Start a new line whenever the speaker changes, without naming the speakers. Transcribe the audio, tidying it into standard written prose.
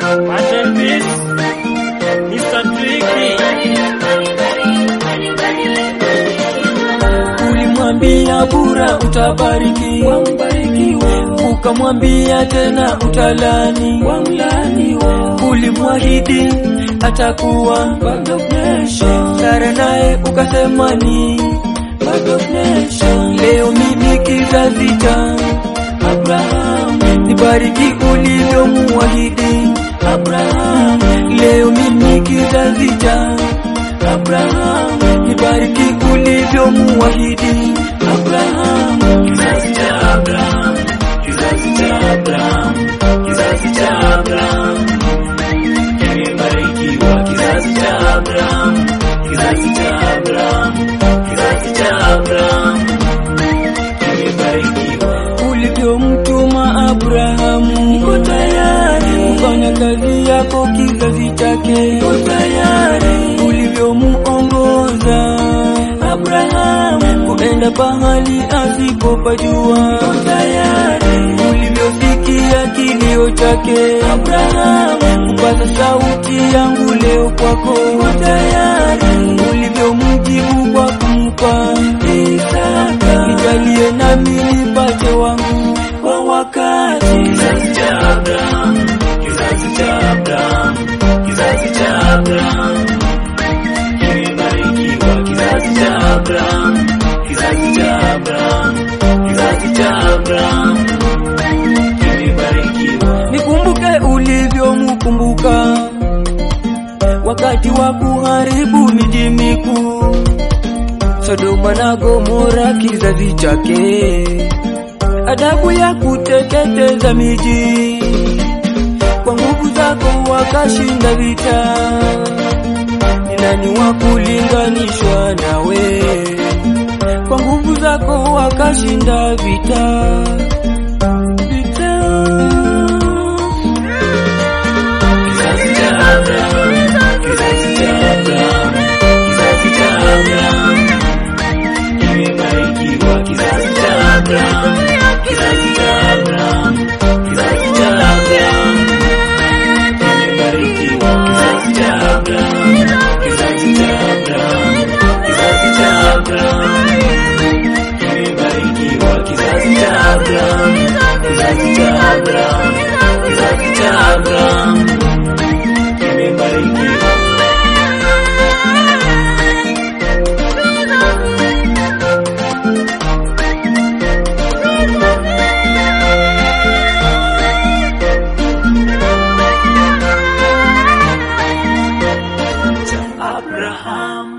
Masterpiece, Mr. Tricky. Ulimwambia bura utabarikiwa, ukamwambia tena utalani, ulimwahidi atakuwa God of Nation, Sara naye ukasema ni God of Nation. Leo mimi kizazi cha Abraham, nibariki ulivyomuahidi Abraham. Leo mimi kizazi cha Abraham, nibariki ulivyomuahidi Abraham. Kizazi cha Abraham, kizazi cha Abraham, kizazi cha Abraham, kimebarikiwa. Kizazi cha Abraham, kizazi cha Abraham, kizazi cha Abraham, kimebarikiwa. Ulivyomtuma Abrahamu, niko tayari kufanya kazi yako, kizazi chake niko tayari. Ulivyomuongoza Abrahamu kuenda pahali asipopajua, niko tayari. Ulivyosikia kilio chake Abrahamu, kupaza sauti yangu leo kwako, niko tayari. Ulivyomjibu kwa kumpa Isaka, nijalie nami nipate wangu kwa wakati. Kizazi cha Abraham, kizazi cha Abraham, kizazi cha Abraham, kimebarikiwa. Kizazi cha Abraham, kizazi cha Abraham, kizazi cha Abraham, kimebarikiwa. Nikumbuke ulivyomkumbuka wakati wa kuharibu miji mikuu, Sodoma na Gomora, kizazi chake, adabu ya kuteketeza miji. Kwa nguvu zako wakashinda vita, ni nani wa kulinganishwa nawe? Kwa nguvu zako wakashinda vita. Kizazi cha Abraham, kizazi cha Abraham, kizazi cha Abraham, kimebarikiwa. Kizazi cha Abraham, kizazi cha Abraham, kizazi cha Abraham, kimebarikiwa. Kizazi cha Abraham, kizazi cha Abraham, kizazi cha Abraham, kimebarikiwa. Kizazi cha Abraham, kizazi cha Abraham, kizazi cha Abraham, kimebarikiwa. Abraham.